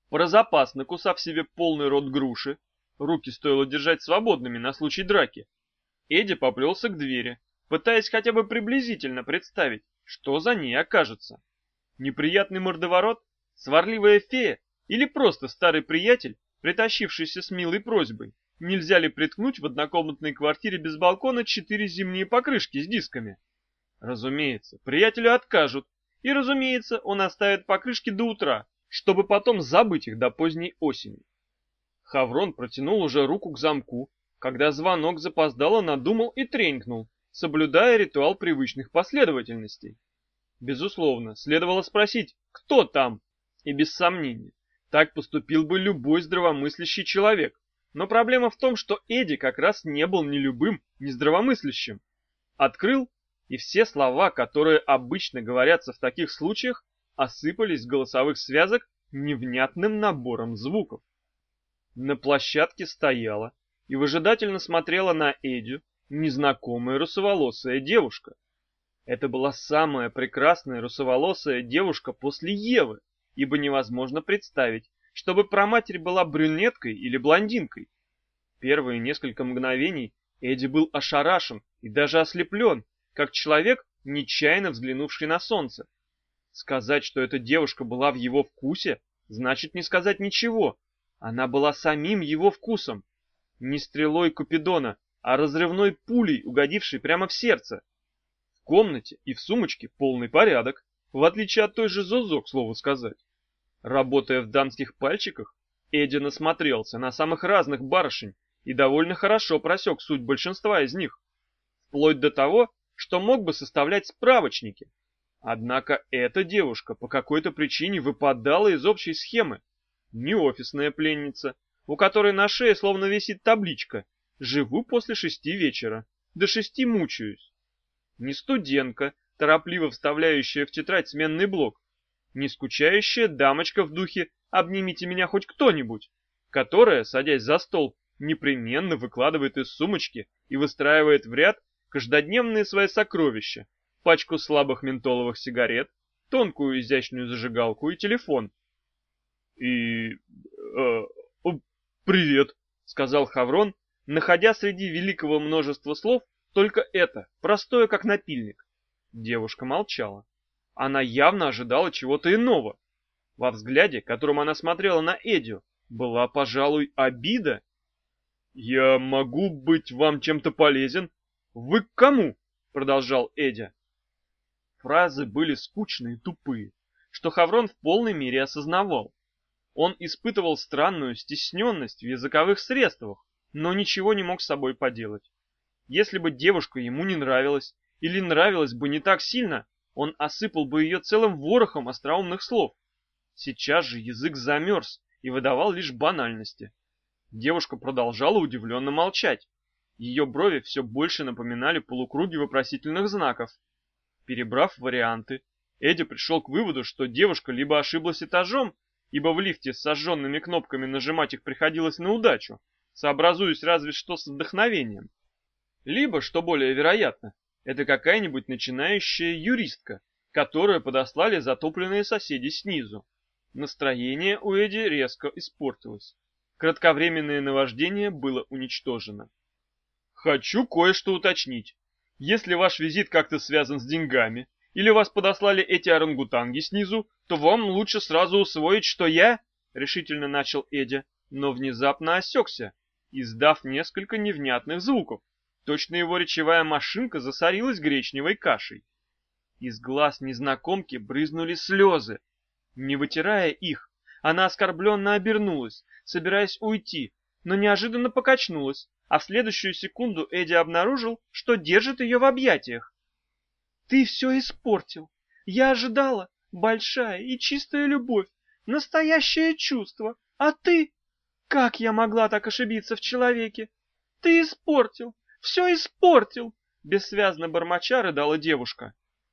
Про запас, накусав себе полный рот груши, руки стоило держать свободными на случай драки, Эдди поплелся к двери, пытаясь хотя бы приблизительно представить, что за ней окажется. Неприятный мордоворот, сварливая фея или просто старый приятель, притащившийся с милой просьбой, нельзя ли приткнуть в однокомнатной квартире без балкона 4 зимние покрышки с дисками? Разумеется, приятелю откажут, и, разумеется, он оставит покрышки до утра, чтобы потом забыть их до поздней осени. Хаврон протянул уже руку к замку, когда звонок запоздало надумал и тренькнул, соблюдая ритуал привычных последовательностей. Безусловно, следовало спросить, кто там, и без сомнения, так поступил бы любой здравомыслящий человек. Но проблема в том, что Эдди как раз не был ни любым, ни здравомыслящим. Открыл, и все слова, которые обычно говорятся в таких случаях, осыпались с голосовых связок невнятным набором звуков. На площадке стояла и выжидательно смотрела на Эдди незнакомая русоволосая девушка. Это была самая прекрасная русоволосая девушка после Евы, ибо невозможно представить, чтобы праматерь была брюнеткой или блондинкой. Первые несколько мгновений Эдди был ошарашен и даже ослеплен, как человек, нечаянно взглянувший на солнце. Сказать, что эта девушка была в его вкусе, значит не сказать ничего. Она была самим его вкусом. Не стрелой Купидона, а разрывной пулей, угодившей прямо в сердце. В комнате и в сумочке полный порядок, в отличие от той же Зозо, к слову сказать. Работая в дамских пальчиках, Эдди насмотрелся на самых разных барышень и довольно хорошо просек суть большинства из них, вплоть до того, что мог бы составлять справочники. Однако эта девушка по какой-то причине выпадала из общей схемы. Не офисная пленница, у которой на шее словно висит табличка «Живу после 6 вечера, до 6 мучаюсь». Не студентка, торопливо вставляющая в тетрадь сменный блок, не скучающая дамочка в духе «Обнимите меня хоть кто-нибудь», которая, садясь за стол, непременно выкладывает из сумочки и выстраивает в ряд каждодневные свои сокровища: пачку слабых ментоловых сигарет, тонкую изящную зажигалку и телефон. «Привет», — сказал Хаврон, находя среди великого множества слов только это, простое как напильник. Девушка молчала. Она явно ожидала чего-то иного. Во взгляде, которым она смотрела на Эдди, была, пожалуй, обида. «Я могу быть вам чем-то полезен? Вы к кому?» — продолжал Эдди. Фразы были скучные и тупые, что Хаврон в полной мере осознавал. Он испытывал странную стесненность в языковых средствах, но ничего не мог с собой поделать. Если бы девушка ему не нравилась, или нравилась бы не так сильно, он осыпал бы ее целым ворохом остроумных слов. Сейчас же язык замерз и выдавал лишь банальности. Девушка продолжала удивленно молчать. Ее брови все больше напоминали полукруги вопросительных знаков. Перебрав варианты, Эдди пришел к выводу, что девушка либо ошиблась этажом, ибо в лифте с сожженными кнопками нажимать их приходилось на удачу, сообразуясь разве что с вдохновением. Либо, что более вероятно, это какая-нибудь начинающая юристка, которую подослали затопленные соседи снизу. Настроение у Эдди резко испортилось. Кратковременное наваждение было уничтожено. «Хочу кое-что уточнить. Если ваш визит как-то связан с деньгами, или вас подослали эти орангутанги снизу, то вам лучше сразу усвоить, что я...» — решительно начал Эдди, но внезапно осекся, издав несколько невнятных звуков. Точно его речевая машинка засорилась гречневой кашей. Из глаз незнакомки брызнули слезы. Не вытирая их, она оскорбленно обернулась, собираясь уйти, но неожиданно покачнулась, а в следующую секунду Эдди обнаружил, что держит ее в объятиях. «Ты все испортил. Я ожидала. Большая и чистая любовь, настоящее чувство. А ты? Как я могла так ошибиться в человеке? Ты испортил, все испортил!» Бессвязно бормоча рыдала девушка.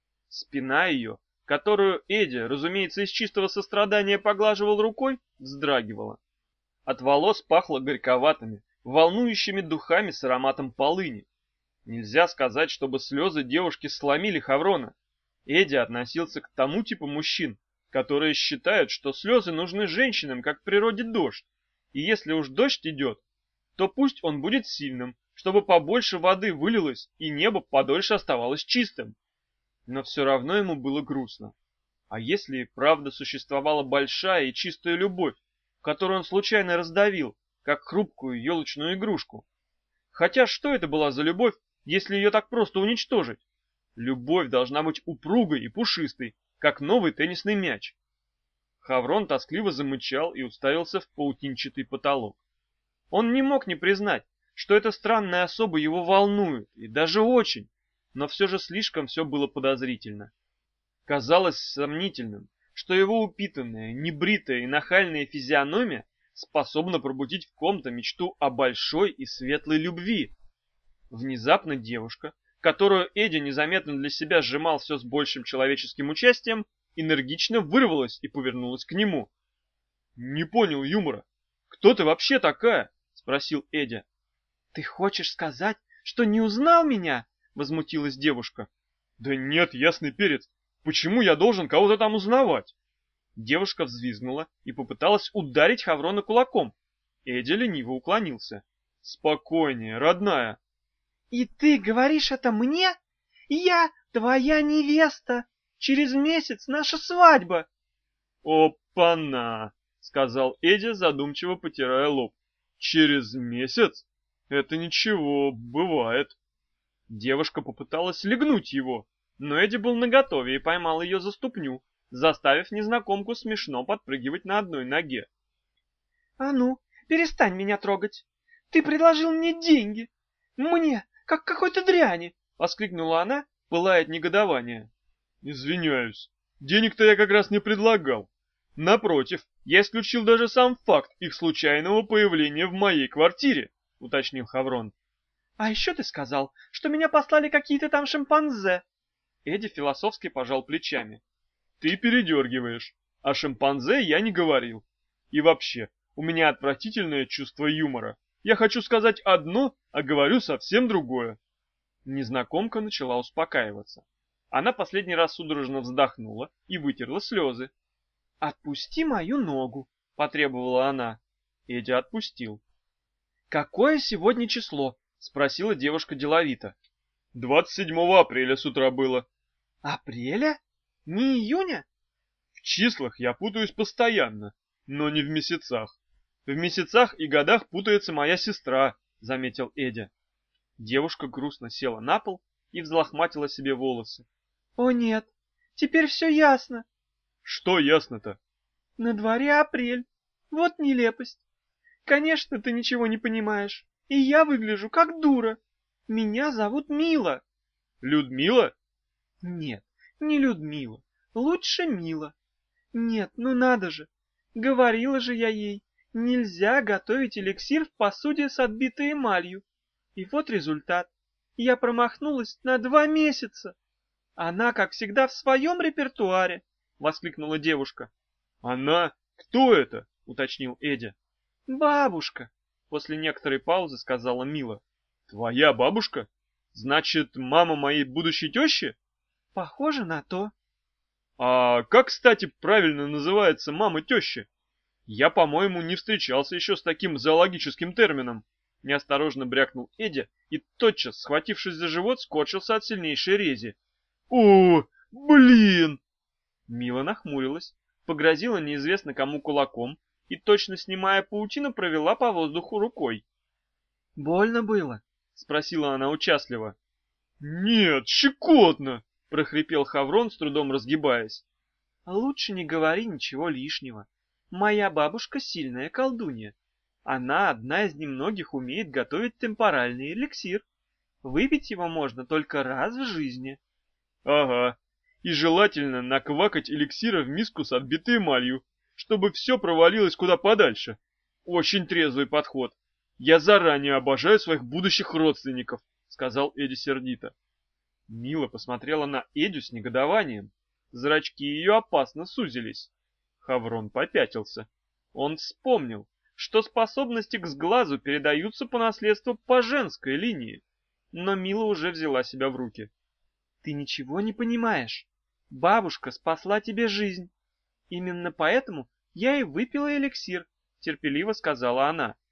Спина ее, которую Эдди, разумеется, из чистого сострадания поглаживал рукой, вздрагивала. От волос пахло горьковатыми, волнующими духами с ароматом полыни. Нельзя сказать, чтобы слезы девушки сломили Хаврона. Эдди относился к тому типу мужчин, которые считают, что слезы нужны женщинам, как в природе дождь, и если уж дождь идет, то пусть он будет сильным, чтобы побольше воды вылилось и небо подольше оставалось чистым. Но все равно ему было грустно. А если и правда существовала большая и чистая любовь, которую он случайно раздавил, как хрупкую елочную игрушку? Хотя что это была за любовь, если ее так просто уничтожить? Любовь должна быть упругой и пушистой, как новый теннисный мяч. Хаврон тоскливо замычал и уставился в паутинчатый потолок. Он не мог не признать, что эта странная особа его волнует, и даже очень, но все же слишком все было подозрительно. Казалось сомнительным, что его упитанная, небритая и нахальная физиономия способна пробудить в ком-то мечту о большой и светлой любви. Внезапно девушка, которую Эдди незаметно для себя сжимал все с большим человеческим участием, энергично вырвалась и повернулась к нему. «Не понял юмора. Кто ты вообще такая?» — спросил Эдди. «Ты хочешь сказать, что не узнал меня?» — возмутилась девушка. «Да нет, ясный перец. Почему я должен кого-то там узнавать?» Девушка взвизгнула и попыталась ударить Хаврона кулаком. Эдди лениво уклонился. «Спокойнее, родная». «И ты говоришь это мне? Я твоя невеста. Через месяц наша свадьба». «Опа-на!» — сказал Эдди, задумчиво потирая лоб. «Через месяц? Это ничего, бывает». Девушка попыталась легнуть его, но Эдди был наготове и поймал ее за ступню, заставив незнакомку смешно подпрыгивать на одной ноге. «А ну, перестань меня трогать! Ты предложил мне деньги! Мне, как какой-то дряни!» — воскликнула она, пылая от негодования. «Извиняюсь, денег-то я как раз не предлагал. Напротив, я исключил даже сам факт их случайного появления в моей квартире», — уточнил Хаврон. «А еще ты сказал, что меня послали какие-то там шимпанзе». Эдди философски пожал плечами. «Ты передергиваешь. О шимпанзе я не говорил. И вообще, у меня отвратительное чувство юмора. Я хочу сказать одно, а говорю совсем другое». Незнакомка начала успокаиваться. Она последний раз судорожно вздохнула и вытерла слезы. «Отпусти мою ногу», — потребовала она. Эдди отпустил. «Какое сегодня число?» — спросила девушка деловито. 27 апреля с утра было. Апреля? Не июня? В числах я путаюсь постоянно, но не в месяцах. В месяцах и годах путается моя сестра, заметил Эдди. Девушка грустно села на пол и взлохматила себе волосы. О нет, теперь все ясно. Что ясно-то? На дворе апрель. Вот нелепость. Конечно, ты ничего не понимаешь, и я выгляжу как дура. Меня зовут Мила. Людмила? Нет, не Людмила. Лучше Мила. Нет, ну надо же. Говорила же я ей, нельзя готовить эликсир в посуде с отбитой эмалью. И вот результат. Я промахнулась на 2 месяца. Она, как всегда, в своем репертуаре, воскликнула девушка. Она? Кто это? Уточнил Эдди. Бабушка, после некоторой паузы сказала Мила. Твоя бабушка? Значит, мама моей будущей тещи? Похоже на то. А как, кстати, правильно называется мама тещи? Я, по-моему, не встречался еще с таким зоологическим термином. Неосторожно брякнул Эдди и тотчас, схватившись за живот, скорчился от сильнейшей рези. О, блин! Мила нахмурилась, погрозила неизвестно кому кулаком и, точно снимая паутину, провела по воздуху рукой. «Больно было?» — спросила она участливо. «Нет, щекотно!» — прохрипел Хаврон, с трудом разгибаясь. «Лучше не говори ничего лишнего. Моя бабушка сильная колдунья. Она одна из немногих умеет готовить темпоральный эликсир. Выпить его можно только раз в жизни». «Ага, и желательно наквакать эликсира в миску с отбитой эмалью, чтобы все провалилось куда подальше. Очень трезвый подход. Я заранее обожаю своих будущих родственников», — сказал Эдди сердито. Мила посмотрела на Эдю с негодованием. Зрачки ее опасно сузились. Хаврон попятился. Он вспомнил, что способности к сглазу передаются по наследству по женской линии. Но Мила уже взяла себя в руки. «Ты ничего не понимаешь. Бабушка спасла тебе жизнь». Именно поэтому я и выпила эликсир, терпеливо сказала она.